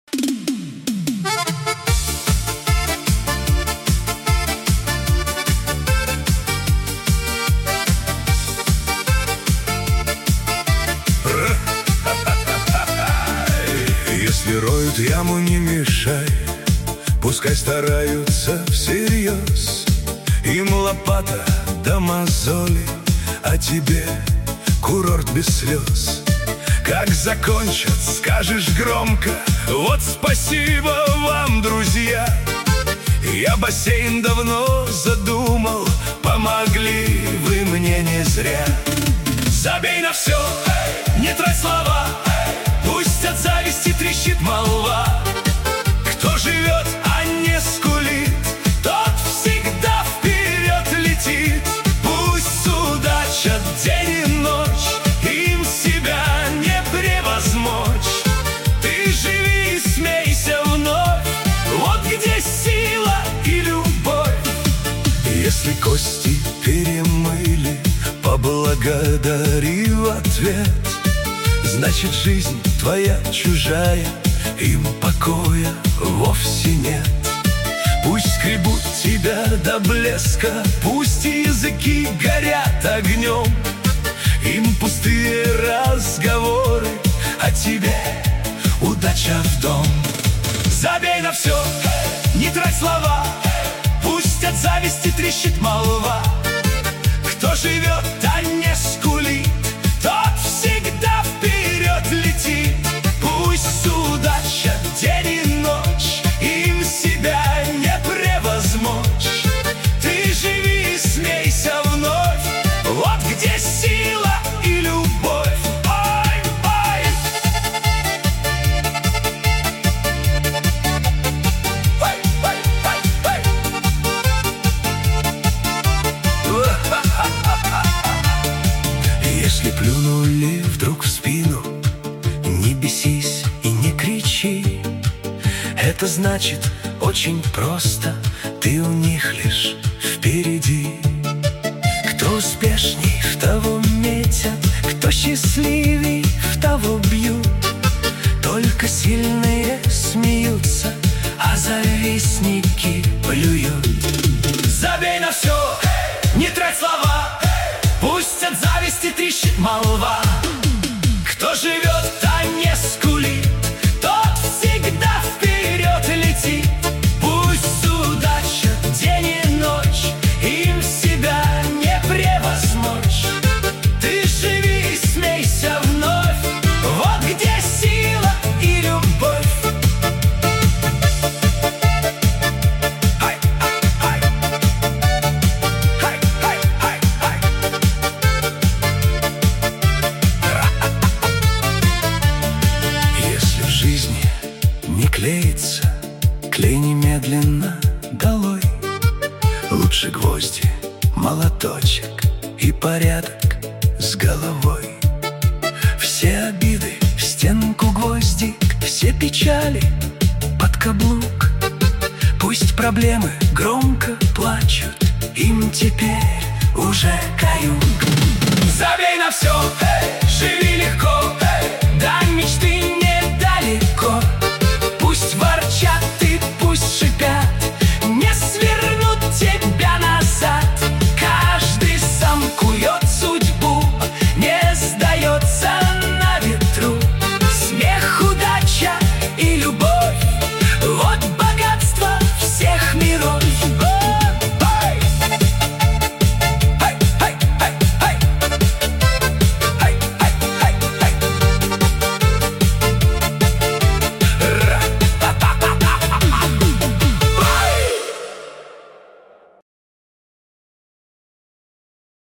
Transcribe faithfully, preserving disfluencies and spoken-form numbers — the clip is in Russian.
Если роют яму, не мешай, пускай стараются всерьез. Им лопата да мозоли, а тебе курорт без слез. Как закончат, скажешь громко: вот спасибо вам, друзья. Я бассейн давно задумал, помогли вы мне не зря. Забей на все, не трать слова, пусть от зависти трещит молва. Кто живет, а не скулит, тот всегда вперед летит. Пусть судачат день и ночь, им себя не превозмочь. Ты живи и смейся вновь, вот где сила и любовь. Если кости перемыли, поблагодари в ответ. Значит, жизнь твоя чужая, им покоя вовсе нет. Пусть скребут тебя до блеска, пусть языки горят огнем. Им пустые разговоры, а тебе удача в дом. Забей на все, не трать слова, пусть от зависти трещит молва. Кто живет, а не скулит, тот всегда вперед летит. Пусть удача день и ночь, им себя не превозмочь. Ты живи и смейся вновь, вот где сила и любовь. Ой, ой. Ой, ой, ой, ой. Если плюнули вдруг в спину, не бесись и не кричи. Это значит очень просто, ты у них лишь впереди. Кто успешней, в того метят, кто счастливей, в того бьют. Только сильные смеются, а завистники плюют. Забей на все, не трать слова, пусть от зависти трещит молва. Кто живет, а не скулит, тот всегда вперед летит. Пусть удача день и ночь, им себя не превозмочь. Ты живи и смейся вновь, вот где сила и любовь. Хай, хай, хай, хай, хай, хай. Если в жизни не клеится, клей немедленно долой. Лучше гвозди, молоточек и порядок с головой. Все обиды в стенку гвоздик, все печали под каблук. Пусть проблемы громко плачут, им теперь уже каюк. Забей на все, живи легко, дай мечты